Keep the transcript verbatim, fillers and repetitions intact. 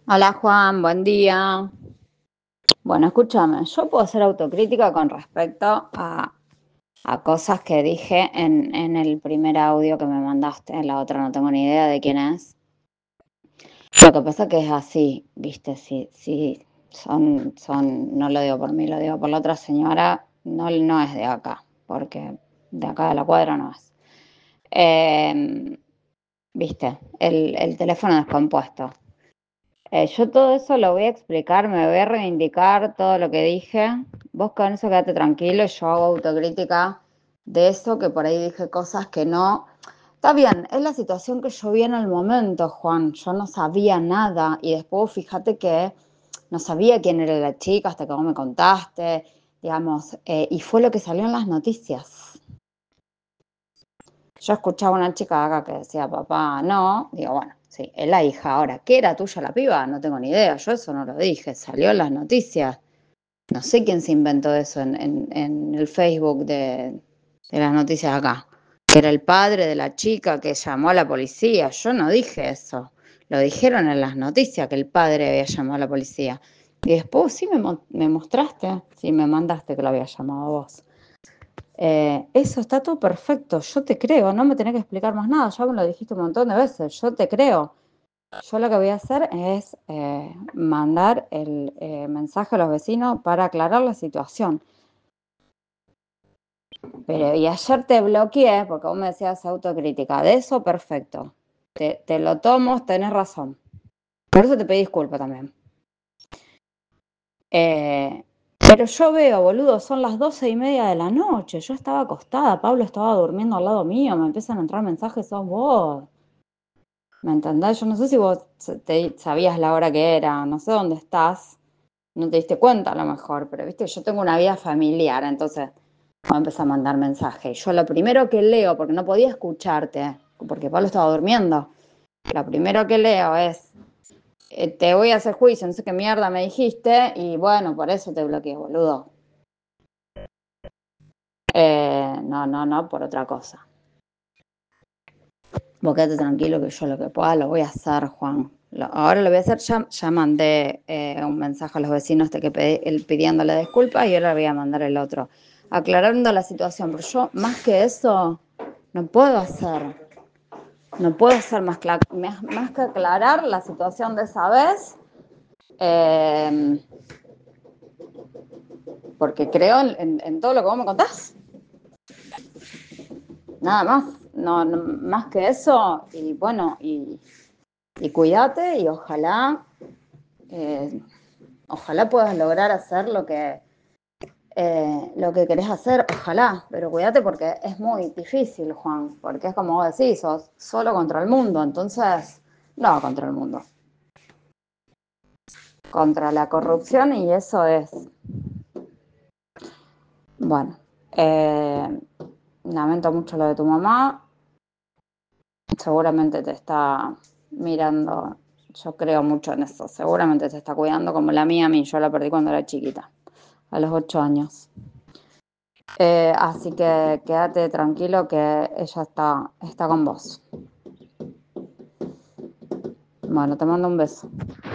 Hola Juan, buen día. Bueno, escúchame, yo puedo hacer autocrítica con respecto a, a cosas que dije en, en el primer audio que me mandaste, en la otra no tengo ni idea de quién es. Lo que pasa que es así, viste, sí, sí, son, son, no lo digo por mí, lo digo por la otra señora, no, no es de acá, porque de acá de la cuadra no es. Eh, viste, el, el teléfono descompuesto. Eh, yo todo eso lo voy a explicar, me voy a reivindicar todo lo que dije. Vos con eso quédate tranquilo, yo hago autocrítica de eso, que por ahí dije cosas que no. Está bien, es la situación que yo vi en el momento, Juan. Yo no sabía nada y después fíjate que no sabía quién era la chica hasta que vos me contaste, digamos, eh, y fue lo que salió en las noticias. Yo escuchaba a una chica de acá que decía, papá, no. Digo, bueno, sí, es la hija. Ahora, ¿qué era tuya la piba? No tengo ni idea. Yo eso no lo dije. Salió en las noticias. No sé quién se inventó eso en, en- en el Facebook de, de las noticias de acá. Que era el padre de la chica que llamó a la policía. Yo no dije eso. Lo dijeron en las noticias que el padre había llamado a la policía. Y después sí me, mo- me mostraste, sí me mandaste que lo había llamado a vos. Eh, eso está todo perfecto, yo te creo, no me tenés que explicar más nada, ya me lo dijiste un montón de veces, yo te creo. Yo lo que voy a hacer es eh, mandar el eh, mensaje a los vecinos para aclarar la situación. Pero y ayer te bloqueé porque vos me decías autocrítica, de eso perfecto. Te, te lo tomo, tenés razón. Por eso te pedí disculpas también. Eh, pero yo veo, boludo, son las doce y media de la noche. Yo estaba acostada, Pablo estaba durmiendo al lado mío, me empiezan a entrar mensajes, sos vos. ¿Me entendés? Yo no sé si vos te- sabías la hora que era, no sé dónde estás, no te diste cuenta a lo mejor, pero viste, yo tengo una vida familiar, entonces me empezar a mandar mensajes. Yo lo primero que leo, porque no podía escucharte, porque Pablo estaba durmiendo, lo primero que leo es, eh, te voy a hacer juicio, no sé qué mierda me dijiste, y bueno, por eso te bloqueé, boludo. Eh, no, no, no, por otra cosa. Vos quédate tranquilo que yo lo que pueda lo voy a hacer, Juan. Lo- ahora lo voy a hacer, ya, ya mandé eh, un mensaje a los vecinos de que pedí- el- pidiéndole disculpas y ahora voy a mandar el otro, aclarando la situación. Pero yo, más que eso, no puedo hacer. No puedo hacer más, cla- más, más que aclarar la situación de esa vez, eh, porque creo en, en- en todo lo que vos me contás. Nada más, no, no- más que eso. Y bueno, y, y cuídate y ojalá, eh, ojalá puedas lograr hacer lo que, eh, lo que querés hacer, ojalá, pero cuídate porque es muy difícil, Juan, porque es como vos decís, sos solo contra el mundo, entonces, no contra el mundo, contra la corrupción y eso es, bueno, eh, lamento mucho lo de tu mamá, seguramente te está mirando, yo creo mucho en eso, seguramente te está cuidando como la mía a mí, yo la perdí cuando era chiquita, a los ocho años. Eh, así que quédate tranquilo que ella está, está con vos. Bueno, te mando un beso.